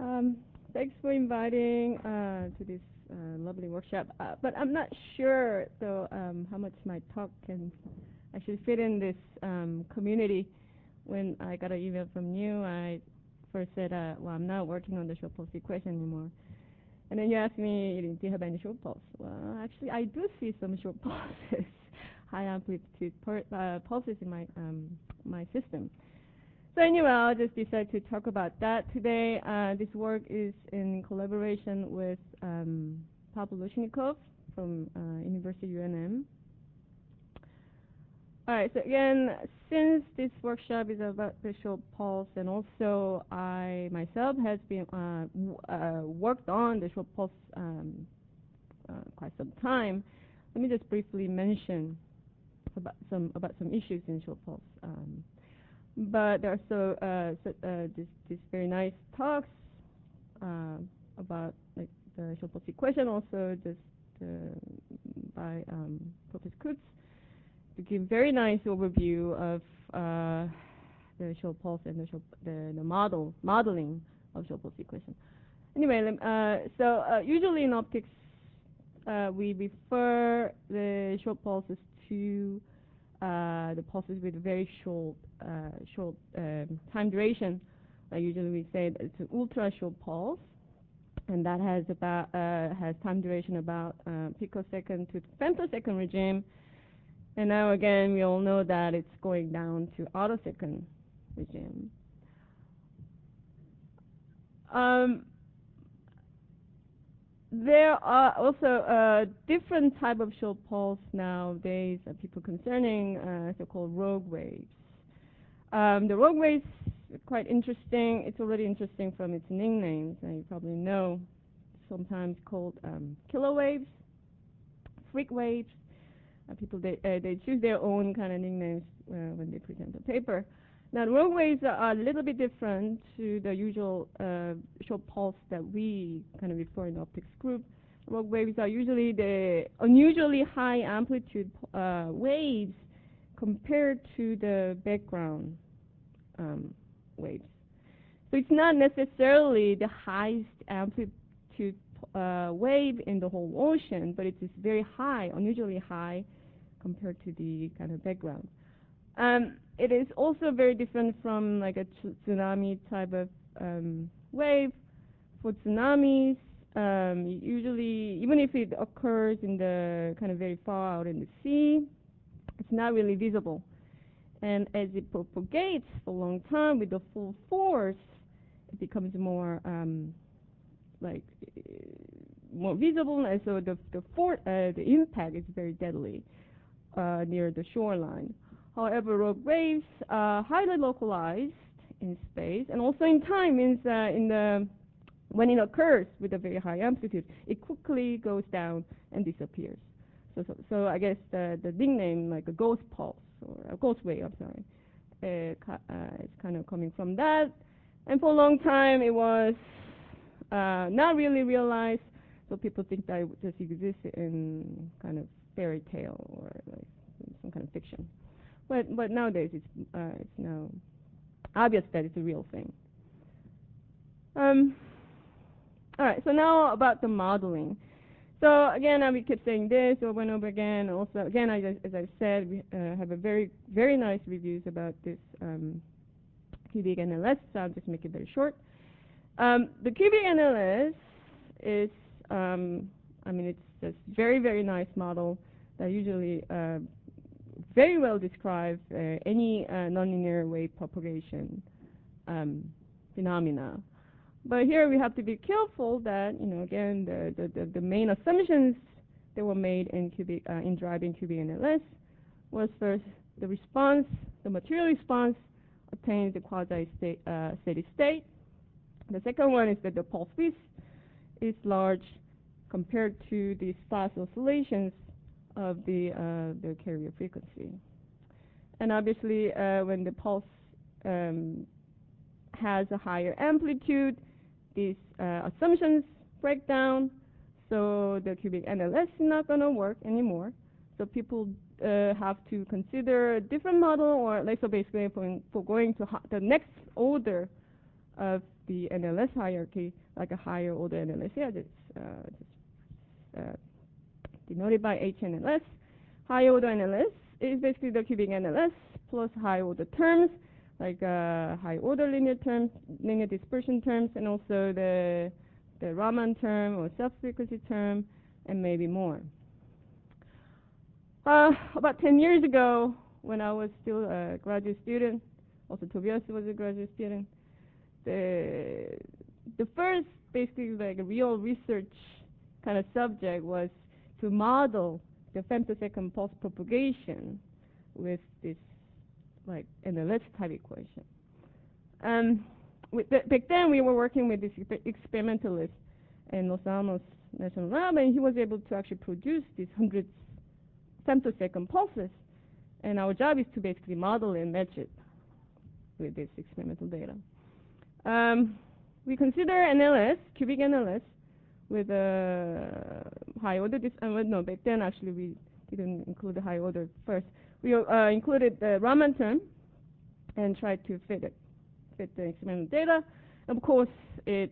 Um, Thanks for inviting to this lovely workshop. But I'm not sure though how much my talk can actually fit in this community. When I got an email from you, I first said, well, I'm not working on the short pulse equation anymore. And then you asked me, do you have any short pulse? Well, actually, I do see some short pulses, high amplitude pulses in my system. So anyway, I'll just decide to talk about that today. This work is in collaboration with Pavel Lushnikov from University UNM. All right, so again, since this workshop is about the short pulse, and also I myself has been worked on the short pulse quite some time, let me just briefly mention about some issues in short pulse. But there are this very nice talks about like the short pulse equation, also just by Professor Kutz, to give very nice overview of the short pulse and the modeling of short pulse equation. Anyway, usually in optics we refer the short pulses to the pulses with very short time duration. Usually we say that it's an ultra short pulse, and that has time duration about picosecond to femtosecond regime. And now again, we all know that it's going down to attosecond regime. There are also different type of short pulse nowadays, people concerning so-called rogue waves. The rogue waves are quite interesting. It's already interesting from its nicknames, and you probably know, sometimes called killer waves, freak waves. People they choose their own kind of nicknames when they present the paper. Now, the rogue waves are a little bit different to the usual short pulse that we kind of refer in the optics group. Rogue waves are usually the unusually high amplitude waves compared to the background waves. So it's not necessarily the highest amplitude wave in the whole ocean, but it's very high, unusually high compared to the kind of background. It is also very different from like a tsunami type of wave. For tsunamis, usually, even if it occurs in the kind of very far out in the sea, it's not really visible. And as it propagates for a long time with the full force, it becomes more more visible, and so the impact is very deadly near the shoreline. However, rogue waves are highly localized in space, and also in time, means when it occurs with a very high amplitude, it quickly goes down and disappears. So I guess the nickname, like a ghost pulse or a ghost wave, it's kind of coming from that. And for a long time, it was not really realized, so people think that it just exists in kind of fairy tale or like some kind of fiction. But nowadays it's now obvious that it's a real thing. All right, so now about the modeling. So again, we keep saying this over and over again. Also, again, as I said, we have a very, very nice reviews about this cubic NLS, so I'll just make it very short. The cubic NLS is, it's this very, very nice model that usually very well describes any nonlinear wave propagation phenomena. But here we have to be careful that, again, the main assumptions that were made in driving cubic NLS was first the response, the material response attains the quasi-steady state. The second one is that the pulse width is large compared to the fast oscillations of the carrier frequency. And obviously, when the pulse has a higher amplitude, these assumptions break down, so the cubic NLS is not going to work anymore. So people have to consider a different model, or like, so basically for going to the next order of the NLS hierarchy, like a higher order NLS. Yeah, just denoted by HNLS. Higher order NLS is basically the cubic NLS plus high order terms, like high order linear terms, linear dispersion terms, and also the Raman term or self-frequency term, and maybe more. About 10 years ago, when I was still a graduate student, also Tobias was a graduate student, the first basically like a real research kind of subject was to model the femtosecond pulse propagation with this like NLS type equation. Back then we were working with this experimentalist in Los Alamos National Lab, and he was able to actually produce these hundreds femtosecond pulses, and our job is to basically model and match it with this experimental data. We consider NLS, cubic NLS, with a high order. No, back then actually we didn't include the high order first. We included the Raman term and tried to fit the experimental data. Of course, it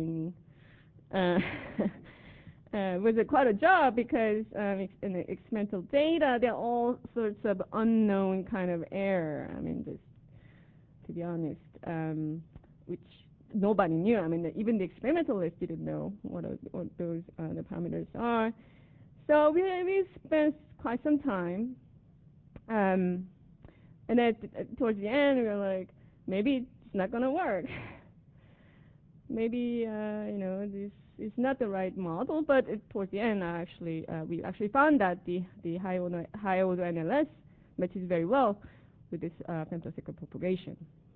was quite a job because in the experimental data, there are all sorts of unknown kind of error. I mean, just to be honest, which nobody knew. I mean, even the experimentalists didn't know what those the parameters are. So we spent quite some time, and then towards the end, we were like, maybe it's not going to work. Maybe this is not the right model. But towards the end, we actually found that the high order NLS matches very well with this femtosecond propagation.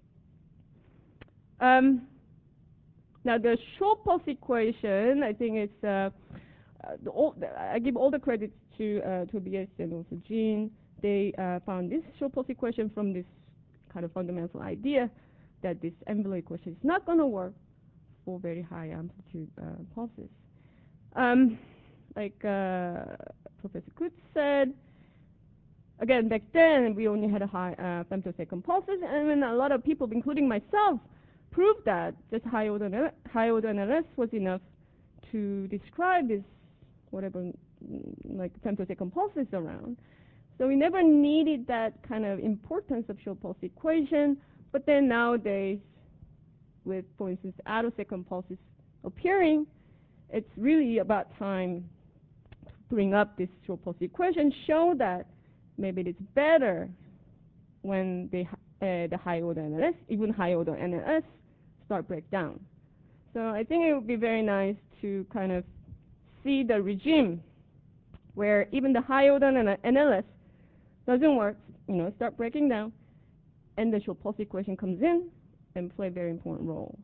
Now the short pulse equation, I think it's I give all the credits to Tobias and also Jean. They found this short pulse equation from this kind of fundamental idea that this envelope equation is not going to work for very high amplitude pulses. Like Professor Kutz said, again, back then we only had a high femtosecond pulses, and when a lot of people, including myself, proved that just high order NLS was enough to describe this whatever like femtosecond pulses around. So we never needed that kind of importance of short pulse equation. But then nowadays, with for instance attosecond pulses appearing, it's really about time to bring up this short pulse equation, show that maybe it's better when the high order NLS, even high order NLS, start break down. So I think it would be very nice to kind of see the regime where even the high order NLS doesn't work, start breaking down, and the short pulse equation comes in and play a very important role.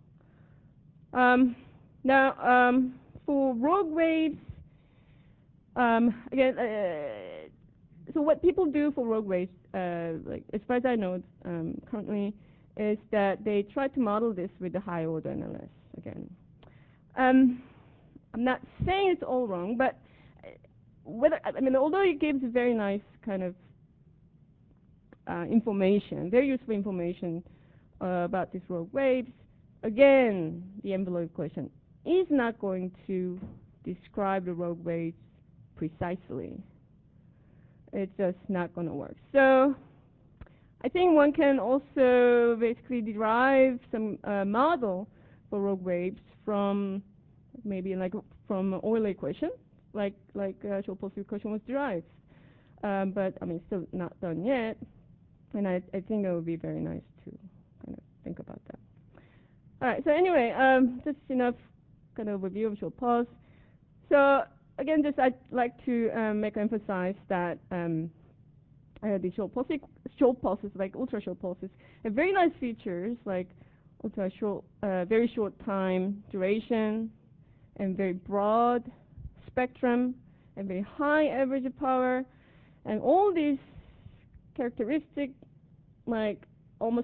Now, for rogue waves, again, so what people do for rogue waves, like as far as I know, currently, is that they try to model this with the high order NLS again. I'm not saying it's all wrong, but although it gives very nice kind of information, very useful information about these rogue waves, again, the envelope equation is not going to describe the rogue waves precisely. It's just not going to work. So I think one can also basically derive some model for rogue waves from maybe like from Euler equation, like short pulse equation was derived. But I mean, still not done yet. And I think it would be very nice to kind of think about that. All right. So anyway, just enough kind of review of short pulse. So again, just I'd like to emphasize that the short pulses, like ultra short pulses, have very nice features like ultra short, very short time duration, and very broad spectrum, and very high average power, and all these characteristics, like almost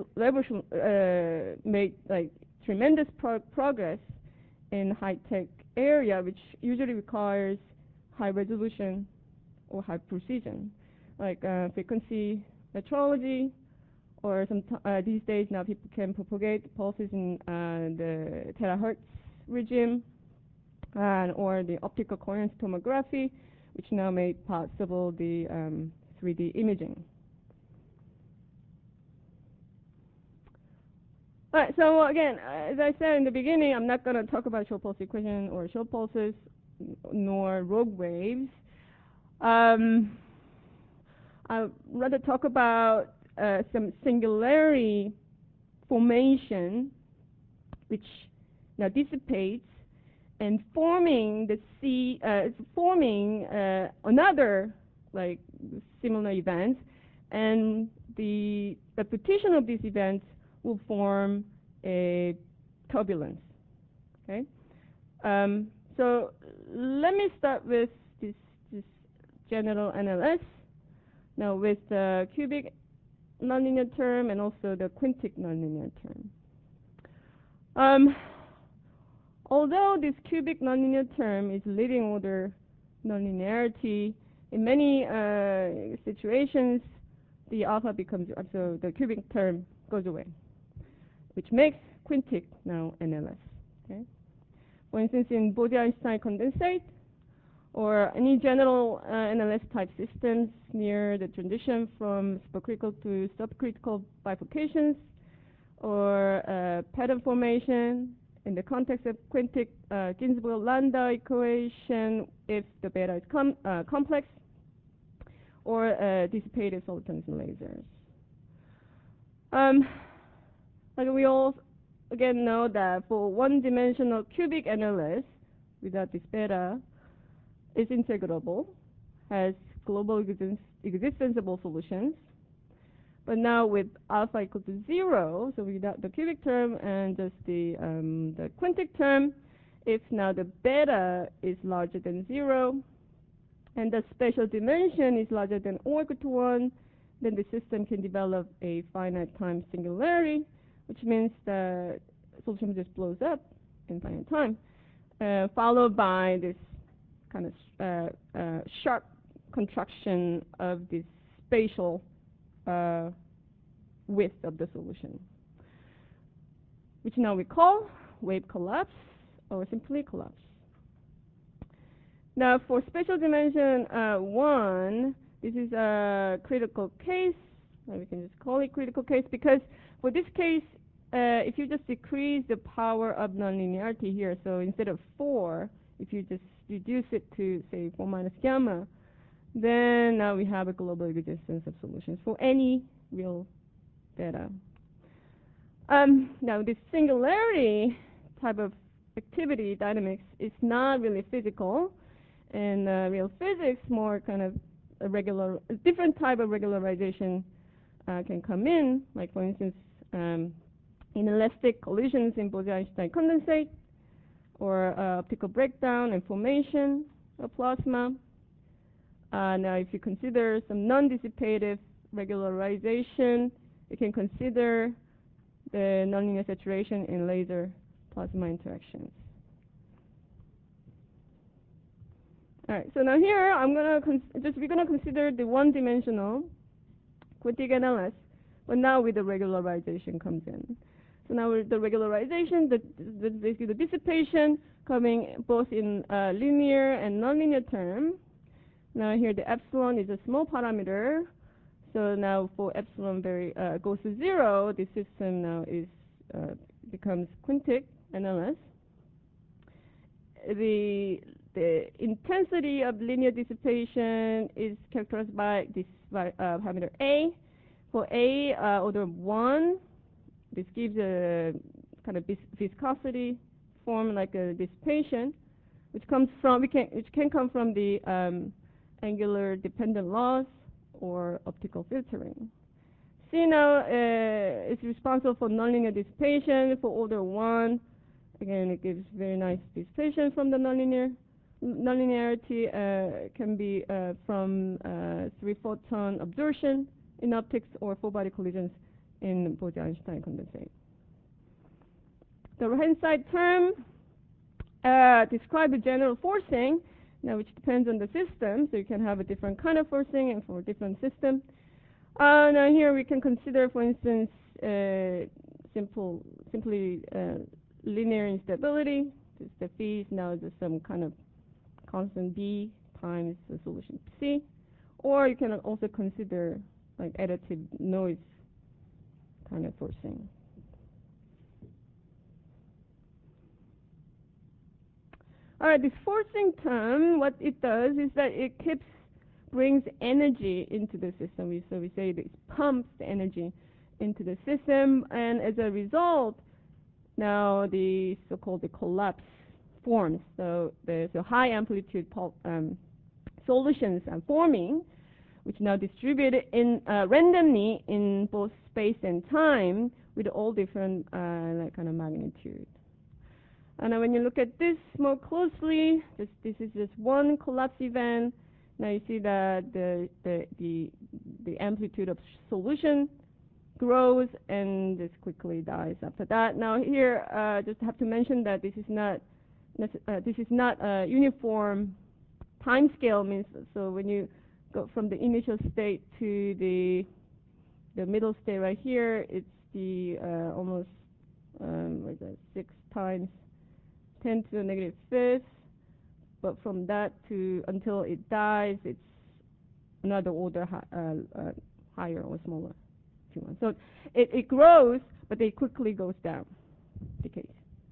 made like tremendous progress in high-tech area, which usually requires high resolution or high precision, like frequency metrology or these days now people can propagate pulses in the terahertz regime, or the optical coherence tomography, which now made possible the 3D imaging. All right, so again, as I said in the beginning, I'm not going to talk about short pulse equation or short pulses, nor rogue waves. I'd rather talk about some singularity formation, which now dissipates and forming another like similar events, and the repetition of these events will form a turbulence. Okay, so let me start with this general NLS. Now with the cubic nonlinear term and also the quintic nonlinear term. Although this cubic nonlinear term is leading order nonlinearity, in many situations the alpha becomes, so the cubic term goes away, which makes quintic now NLS. Okay? For instance, in Bose-Einstein condensate or any general NLS type systems near the transition from supercritical to subcritical bifurcations, or pattern formation in the context of quintic Ginzburg-Landau equation if the beta is complex, or dissipative solitons and lasers. Like we all again know that for one-dimensional cubic NLS without this beta is integrable, has global existenceable solutions. But now with alpha equal to 0, so without the cubic term and just the quintic term, if now the beta is larger than 0 and the spatial dimension is larger than or equal to 1, then the system can develop a finite time singularity, which means the solution just blows up in finite time, followed by this kind of sharp contraction of this spatial width of the solution, which now we call wave collapse or simply collapse. Now for spatial dimension 1, this is a critical case. We can just call it critical case because for this case, if you just decrease the power of nonlinearity here, so instead of 4, if you just reduce it to say 4 minus gamma, then now we have a global existence of solutions for any real beta. Now this singularity type of activity dynamics is not really physical. In real physics, more kind of a different type of regularization can come in, like for instance inelastic collisions in Bose-Einstein condensate, or optical breakdown and formation of plasma. Now if you consider some non-dissipative regularization, you can consider the nonlinear saturation in laser plasma interactions. All right, so now here we're gonna consider the one-dimensional quintic NLS, but now with the regularization comes in. So now with the regularization, basically the dissipation coming both in linear and nonlinear term. Now here the epsilon is a small parameter. So now for epsilon goes to 0, the system now becomes quintic NLS. The intensity of linear dissipation is characterized by this parameter A. For A order 1, this gives a kind of viscosity form like a dissipation, which can come from the angular dependent laws or optical filtering. C now is responsible for nonlinear dissipation for order 1. Again, it gives very nice dissipation from the nonlinear. Nonlinearity can be from 3-photon absorption in optics or 4-body collisions in Bose-Einstein condensate. The right-hand side term describes the general forcing, now which depends on the system, so you can have a different kind of forcing and for different systems. Now here we can consider, for instance, simply linear instability. The phi is now just some kind of constant b times the solution c, or you can also consider like additive noise kind of forcing. All right, this forcing term, what it does is that it brings energy into the system. So we say it pumps the energy into the system, and as a result, now the so-called the collapse forms. So there's a high amplitude solutions are forming, which now distributed in randomly in both space and time with all different like kind of magnitude. And when you look at this more closely, this is just one collapse event. Now you see that the amplitude of solution grows and just quickly dies after that. Now here, just have to mention that this is not a uniform time scale. Means so when you go from the initial state to the middle state right here, it's the almost what is that, 6 times 10 to the negative fifth. But from that to until it dies, it's another order higher or smaller, if you want. So it grows, but it quickly goes down, decays.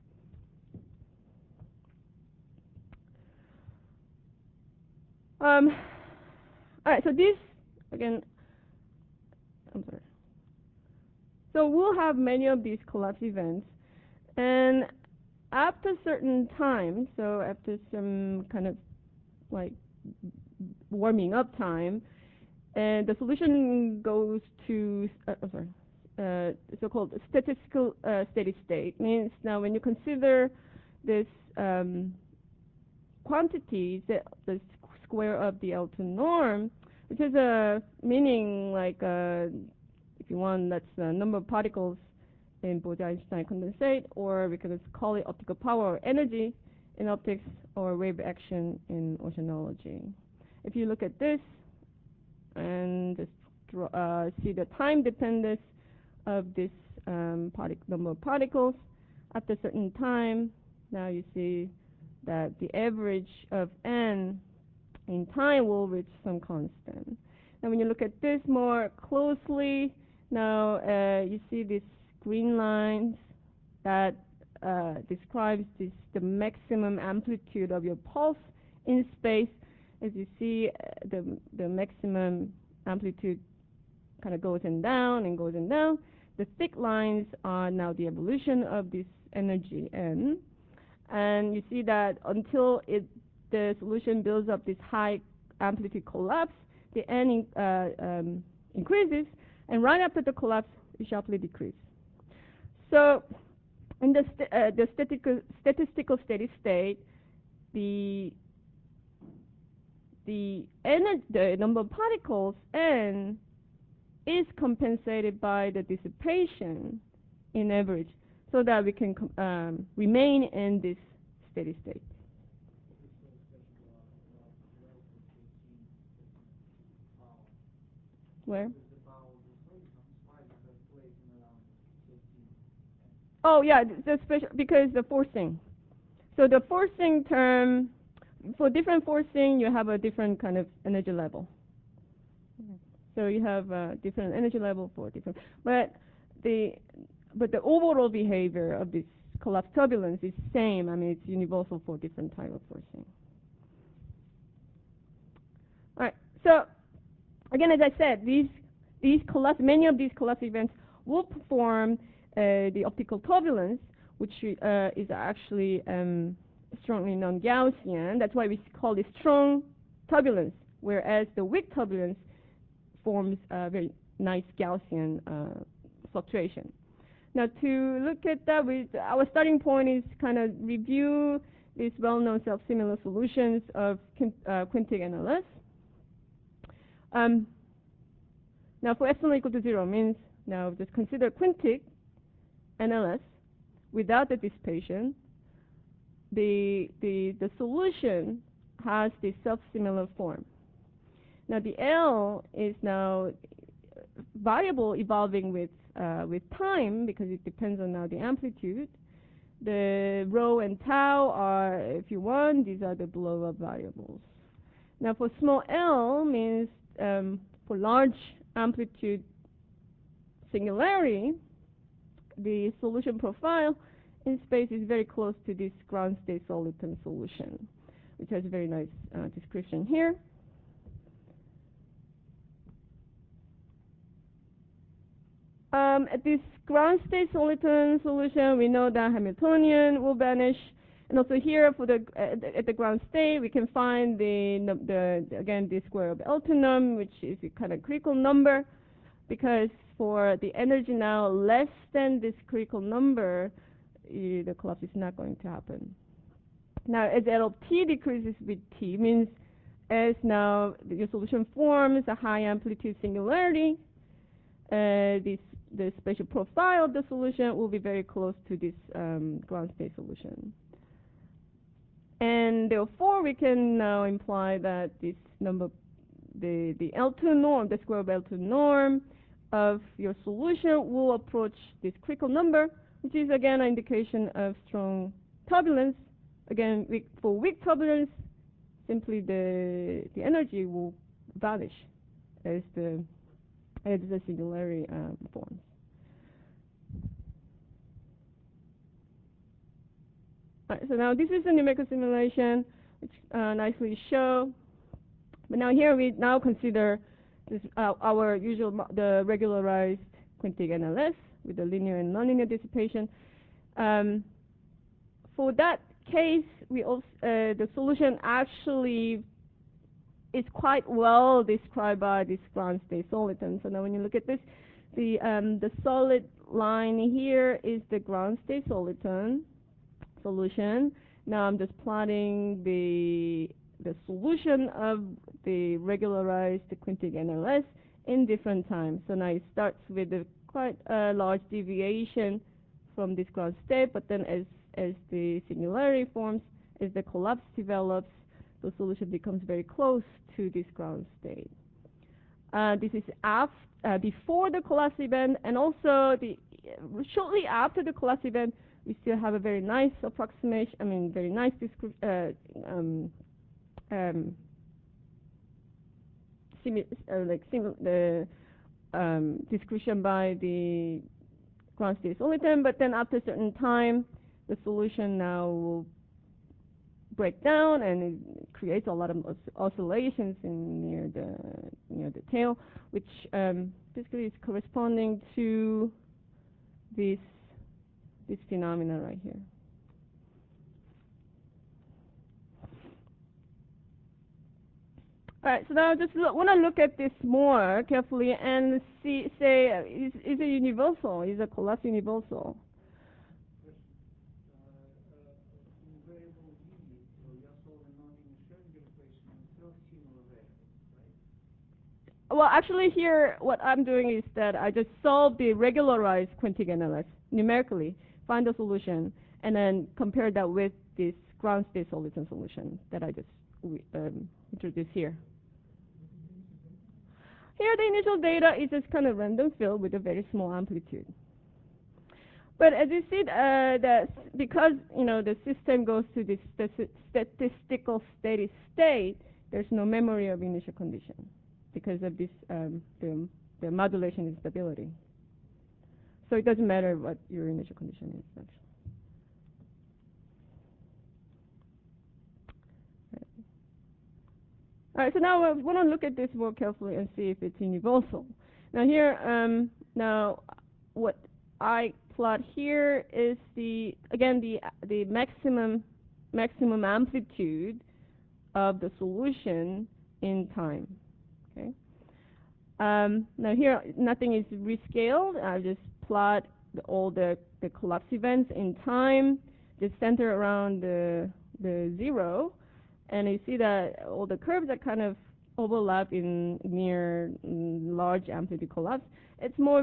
All right, so this, again, I'm sorry. So we'll have many of these collapse events, and after certain time, so after some kind of like warming up time, and the solution goes to so-called statistical steady state. Means now when you consider this quantity, the square of the L2 norm, which has a meaning like if you want, that's the number of particles in Bose-Einstein condensate, or we can just call it optical power or energy in optics, or wave action in oceanology. If you look at this and just see the time dependence of this number of particles at a certain time, now you see that the average of n in time will reach some constant. Now when you look at this more closely, now you see these green lines that describes the maximum amplitude of your pulse in space. As you see, the maximum amplitude kind of goes and down and goes and down. The thick lines are now the evolution of this energy n, and you see that until the solution builds up this high amplitude collapse, the n increases, and right after the collapse, it sharply decreases. So in the statistical steady state, the number of particles n is compensated by the dissipation in average, so that we can remain in this steady state. Where? Oh yeah, the special, because the forcing. So the forcing term, for different forcing, you have a different kind of energy level. So you have a different energy level for different, but the overall behavior of this collapse turbulence is same. I mean, it's universal for different type of forcing. All right. So again, as I said, many of these collapse events will perform the optical turbulence, which is actually strongly non-Gaussian. That's why we call it strong turbulence, whereas the weak turbulence forms a very nice Gaussian fluctuation. Now, to look at that, our starting point is kind of review these well-known self-similar solutions of quintic NLS. Now, for epsilon equal to 0 means, now just consider quintic NLS without the dissipation. The solution has this self-similar form. Now the L is now variable evolving with time because it depends on now the amplitude. The rho and tau are, if you want, these are the blow-up variables. Now for small l means for large amplitude singularity, the solution profile in space is very close to this ground state soliton solution, which has a very nice description here. At this ground state soliton solution, we know that Hamiltonian will vanish, and also here for the at the ground state, we can find the again the square of Elton, which is a kind of critical number, because for the energy now less than this critical number, the collapse is not going to happen. Now, as L of t decreases with t, means as now your solution forms a high amplitude singularity, the spatial profile of the solution will be very close to this ground state solution. And therefore, we can now imply that this number, the L2 norm, the square of L2 norm of your solution will approach this critical number, which is again an indication of strong turbulence. Again, for weak turbulence, simply the energy will vanish as the singularity forms. Right, so now this is a numerical simulation, which nicely show. But now here we now consider this, our usual the regularized quintic NLS with the linear and nonlinear dissipation. For that case, we also the solution actually is quite well described by this ground state soliton. So now when you look at this, the solid line here is the ground state soliton solution. Now I'm just plotting the solution of the regularized quintic NLS in different times. So now it starts with a quite large deviation from this ground state, but then as the singularity forms, as the collapse develops, the solution becomes very close to this ground state. This is before the collapse event, and also shortly after the collapse event, we still have a very nice approximation. I mean, very nice description by the ground state soliton. But then after a certain time, the solution now will break down, and it creates a lot of oscillations near the tail, which basically is corresponding to this phenomena right here. All right, so now I just want to look at this more carefully and say, is it universal? Is a collapse universal? Well, actually here, what I'm doing is that I just solve the regularized quintic NLS numerically, find the solution, and then compare that with this ground state soliton solution that I just introduced here. Here the initial data is just kind of random field with a very small amplitude. But as you see, that because the system goes to this statistical steady state, there's no memory of initial condition because of this the modulation instability. So it doesn't matter what your initial condition is actually. All right, so now I want to look at this more carefully and see if it's universal. Now here, now what I plot here is the maximum amplitude of the solution in time. Okay. Now here nothing is rescaled. I just plot all the collapse events in time, just center around the 0. And you see that all the curves are kind of overlap near large amplitude collapse. It's more,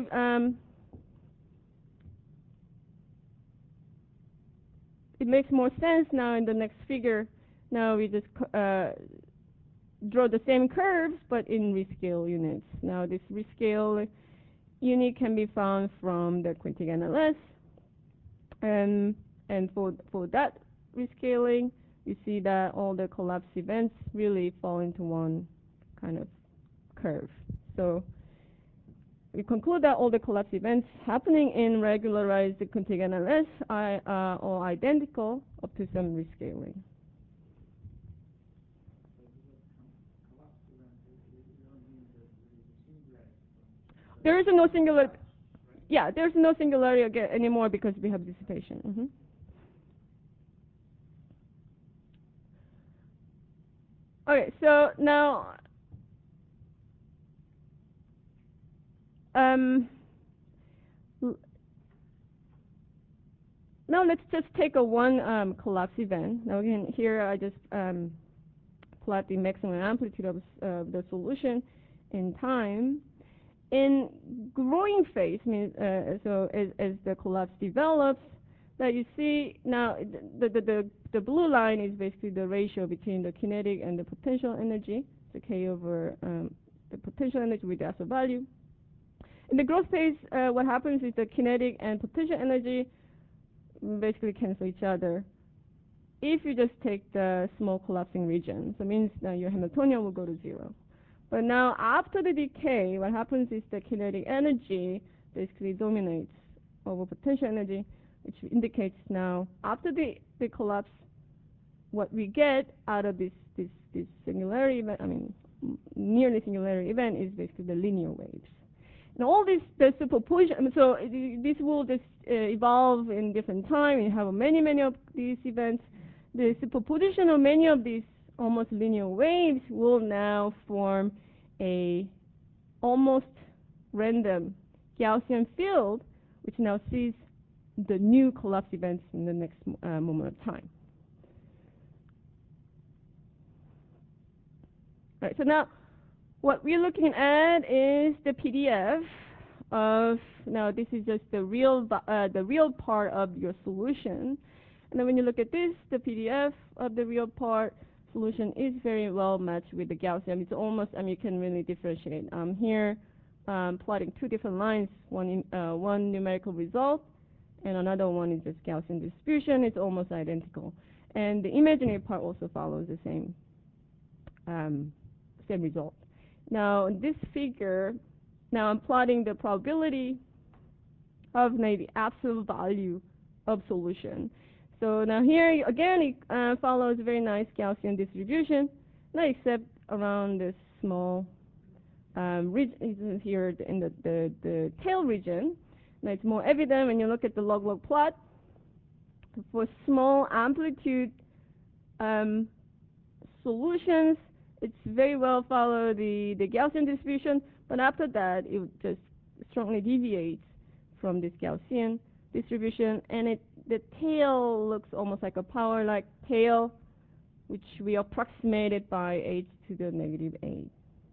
it makes more sense now in the next figure. Now we just draw the same curves, but in rescale units. Now, this rescale unit can be found from the quantic NLS, and for that rescaling, you see that all the collapse events really fall into one kind of curve. So we conclude that all the collapse events happening in regularized quantic NLS are all identical up to some rescaling. There is no singular. Yeah, there's no singularity anymore because we have dissipation. Okay, so now now let's just take a one collapse event. Now again, here I just plot the maximum amplitude of the solution in time. In growing phase, means so as the collapse develops, that you see now the blue line is basically the ratio between the kinetic and the potential energy, so K over the potential energy with the absolute value. In the growth phase, what happens is the kinetic and potential energy basically cancel each other. If you just take the small collapsing region, so it means that your Hamiltonian will go to 0. But now after the decay, what happens is the kinetic energy basically dominates over potential energy, which indicates now after the collapse, what we get out of this singularity event, I mean nearly singularity event, is basically the linear waves. And all this, the superposition, so this will just evolve in different time. You have many of these events. The superposition of many of these almost linear waves will now form a almost random Gaussian field, which now sees the new collapse events in the next moment of time. All right, so now what we're looking at is the PDF of, now this is just the real part of your solution. And then when you look at this, the PDF of the real part solution is very well matched with the Gaussian. It's almost, you can really differentiate. Here, plotting two different lines, one numerical result, and another one is just Gaussian distribution. It's almost identical. And the imaginary part also follows the same result. Now, in this figure, now I'm plotting the probability of the absolute value of solution. So now here, again, it follows a very nice Gaussian distribution, not except around this small region here in the tail region. Now it's more evident when you look at the log-log plot. For small amplitude solutions, it's very well follow the Gaussian distribution, but after that, it just strongly deviates from this Gaussian distribution, and the tail looks almost like a power-like tail, which we approximated by h to the negative 8.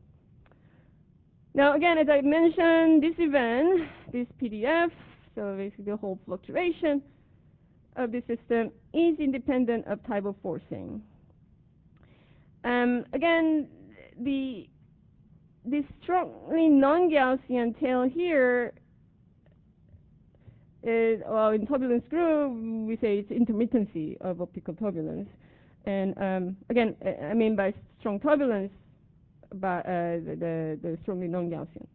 Now again, as I mentioned, this event, this PDF, so basically the whole fluctuation of the system is independent of type of forcing. Again, this strongly non-Gaussian tail here is, well, in turbulence group, we say it's intermittency of optical turbulence. And again, I mean by strong turbulence, by the strongly non-Gaussian.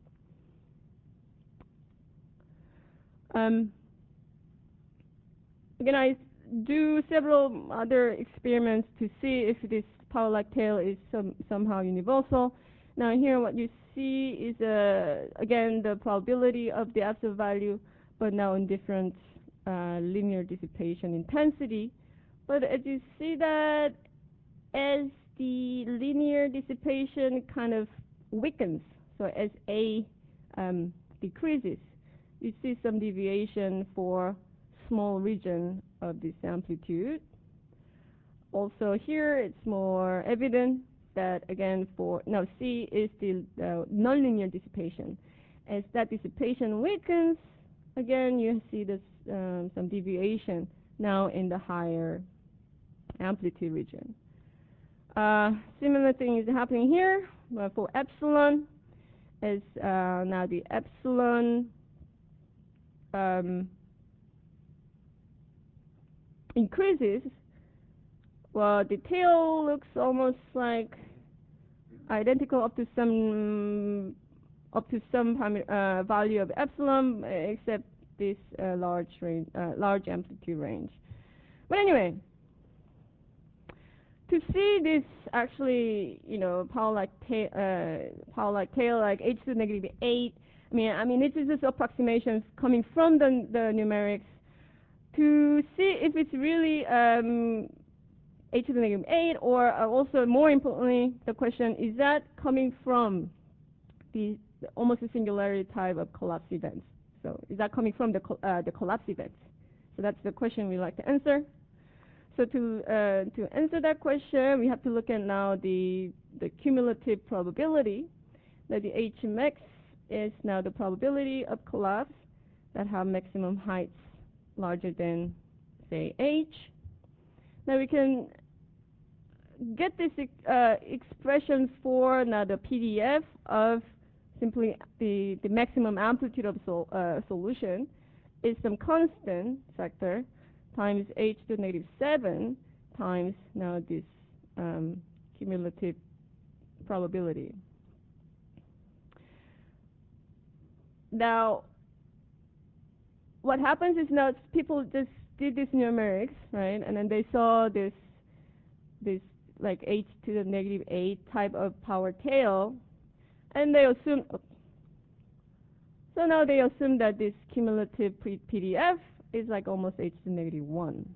Again, I do several other experiments to see if this power-like tail is somehow universal. Now here what you see is, again, the probability of the absolute value, but now in different linear dissipation intensity. But as you see that as the linear dissipation kind of weakens, so as A decreases, you see some deviation for small region of this amplitude. Also here it's more evident that, again, for now C is the nonlinear dissipation. As that dissipation weakens, again you see this some deviation now in the higher amplitude region. Similar thing is happening here. For epsilon, is now the epsilon increases. Well, the tail looks almost like identical up to some value of epsilon, except this large amplitude range. But anyway, to see this actually, power like tail like h to the negative 8. I mean, this is just approximations coming from the numerics to see if it's really h to the negative 8, or also more importantly, the question is that coming from the almost a singularity type of collapse events. So is that coming from the collapse events? So that's the question we like to answer. So to answer that question, we have to look at now the cumulative probability that the H max is now the probability of collapse that have maximum heights larger than, say, H. Now we can get this expression for now the PDF of simply the maximum amplitude of solution is some constant factor times h to the negative 7 times now this cumulative probability. Now, what happens is now people just did this numerics, right? And then they saw this like h to the negative 8 type of power tail, and they assume. So now they assume that this cumulative PDF is like almost h to the negative 1.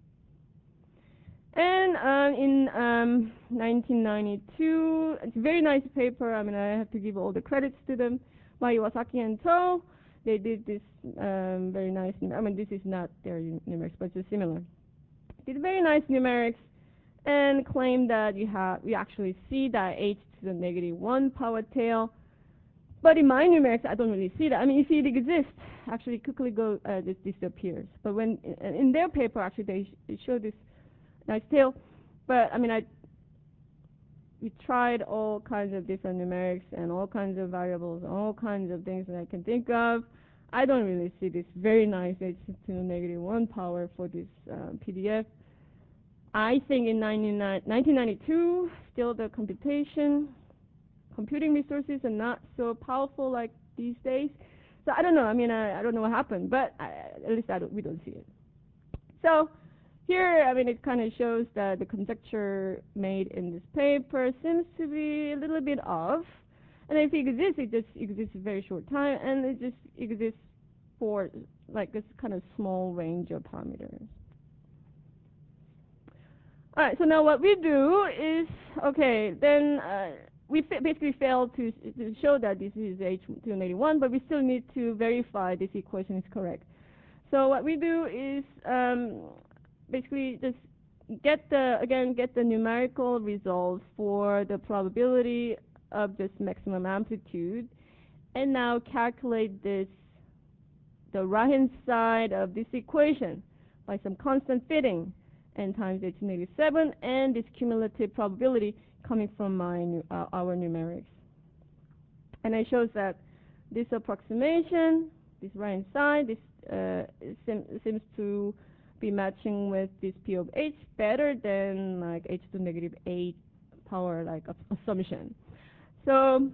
And in 1992, it's a very nice paper. I have to give all the credits to them. By Iwasaki and To, they did this very nice. This is not their numerics, but it's similar. Did very nice numerics and claim that we actually see that h to the negative 1 power tail. But in my numerics, I don't really see that. If it exists, actually quickly this disappears. But when in their paper, actually they show this nice tail. But we tried all kinds of different numerics and all kinds of variables, all kinds of things that I can think of. I don't really see this very nice h to the negative 1 power for this PDF. I think in 1992, still the computing resources are not so powerful like these days. So I don't know. I don't know what happened, but at least we don't see it. So here, it kind of shows that the conjecture made in this paper seems to be a little bit off. And if it exists, it just exists a very short time, and it just exists for like this kind of small range of parameters. All right, so now what we do is, we basically failed to show that this is h to the negative 1, but we still need to verify this equation is correct. So what we do is basically just get the numerical results for the probability of this maximum amplitude, and now calculate the right-hand side of this equation by some constant fitting and times h to the negative 7 and this cumulative probability coming from our numerics. And it shows that this approximation, this right-hand side, this seems to be matching with this P of h better than like h to the negative 8 power like assumption. So,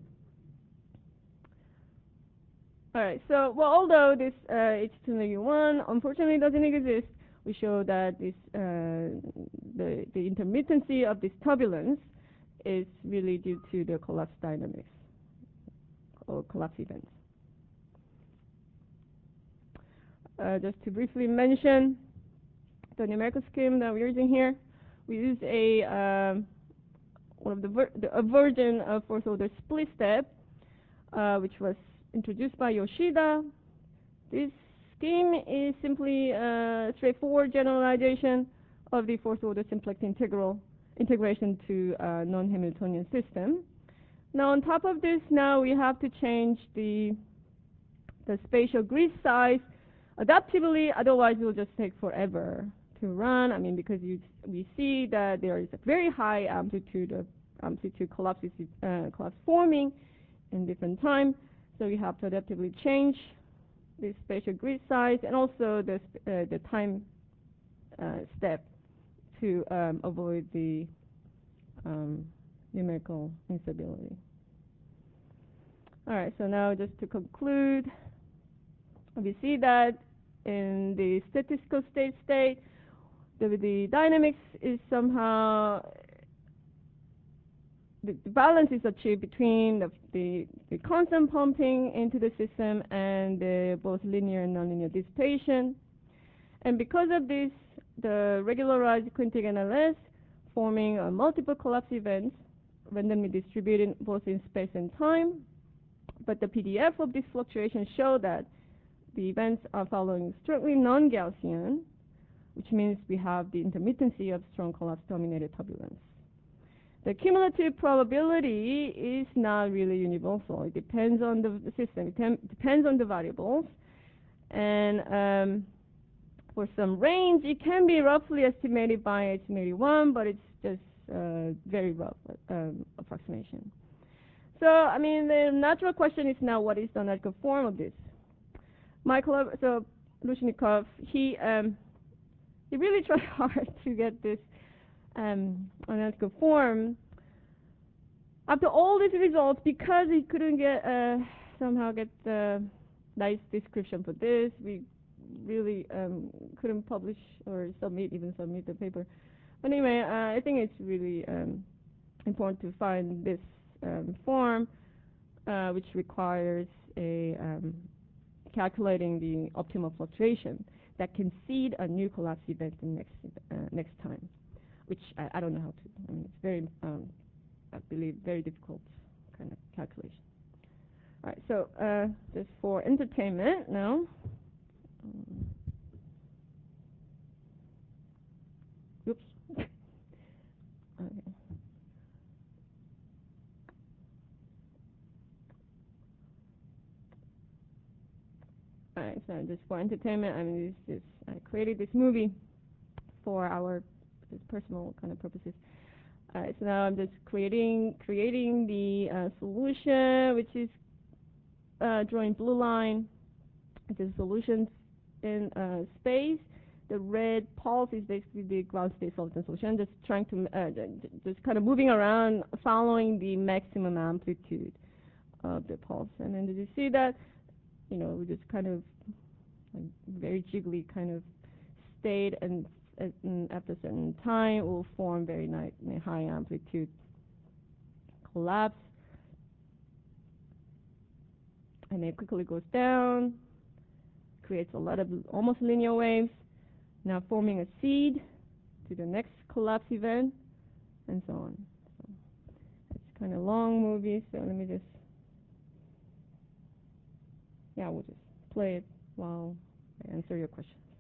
alright, so although this h to the negative 1 unfortunately doesn't exist, we show that this the intermittency of this turbulence is really due to the collapse dynamics or collapse events. Just to briefly mention the numerical scheme that we're using here, we use a version of fourth order split step, which was introduced by Yoshida. This scheme is simply a straightforward generalization of the fourth order simplex integration to a non-Hamiltonian system. Now on top of this, now we have to change the spatial grid size adaptively, otherwise it will just take forever to run. I mean, because we see that there is a very high amplitude of collapse forming in different time. So we have to adaptively change the spatial grid size and also the time step to avoid the numerical instability. All right, so now just to conclude, we see that in the statistical state, the dynamics is somehow the balance is achieved between the constant pumping into the system and the both linear and nonlinear dissipation. And because of this, the regularized quintic NLS forming multiple collapse events randomly distributed both in space and time. But the PDF of this fluctuation show that the events are following strictly non-Gaussian, which means we have the intermittency of strong collapse-dominated turbulence. The cumulative probability is not really universal. It depends on the system. It depends on the variables. And for some range, it can be roughly estimated by H81, but it's just very rough approximation. So, I mean, the natural question is now, what is the analytical form of this? So Lushnikov, he really tried hard to get this analytical form. After all these results, because he couldn't somehow get the nice description for this, we really couldn't publish or submit the paper. But anyway, I think it's really important to find this form, which requires a calculating the optimal fluctuation that can seed a new collapse event in next time, which I don't know how to. I mean, it's very, I believe, very difficult kind of calculation. All right, so just for entertainment now. Oops. Okay. Alright, so just for entertainment, I mean, I created this movie for our personal kind of purposes. Alright, so now I'm just creating the solution, which is drawing blue line. It's a solution in space. The red pulse is basically the ground state solution. Just trying to just kind of moving around, following the maximum amplitude of the pulse. And then did you see that? You know, we just kind of like very jiggly kind of state, and after a certain time, it will form very high amplitude collapse, and it quickly goes down, creates a lot of almost linear waves, now forming a seed to the next collapse event, and so on. So it's kind of long movie, so let me just. Yeah, we'll just play it while I answer your questions.